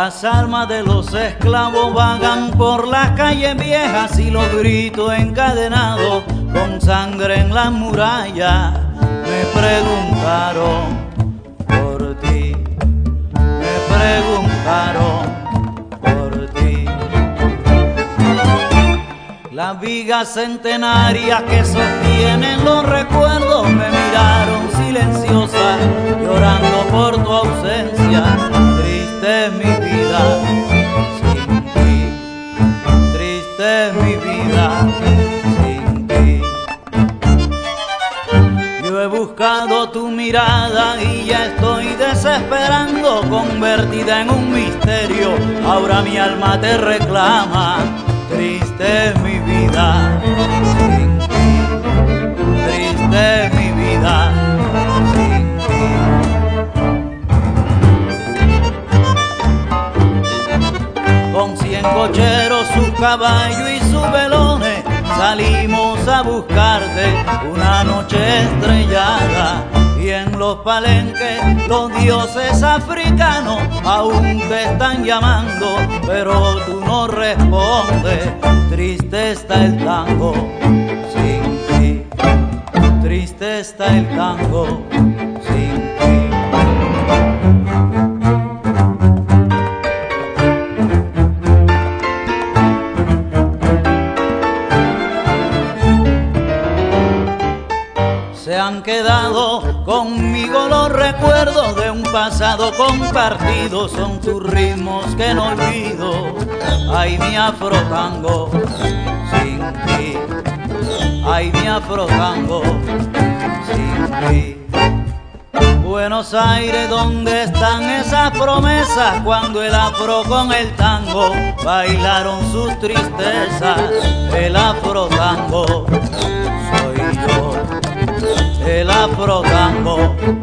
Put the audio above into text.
Las almas de los esclavos vagan por las calles viejas y los gritos encadenados con sangre en las murallas me preguntaron por ti, me preguntaron por ti. Las vigas centenarias que sostienen los recuerdos me miraron silenciosas, llorando por tu ausencia. Triste es mi vida sin ti, triste es mi vida sin ti. Yo he buscado tu mirada y ya estoy desesperando, convertida en un misterio, ahora mi alma te reclama. Triste es mi vida sin ti, triste es mi vida sin ti. Con 100 cocheros, sus caballos y sus velones salimos a buscarte una noche estrellada. Y en los palenques los dioses africanos aún te están llamando, pero tú no respondes. Triste está el tango sin ti, triste está el tango sin ti. Se han quedado conmigo los recuerdos de un pasado compartido, son tus ritmos que no olvido. Ay, mi afrotango sin ti, ay, mi afrotango sin ti. Buenos Aires, ¿dónde están esas promesas cuando el afro con el tango bailaron sus tristezas? El afrotango soy yo, el afrotango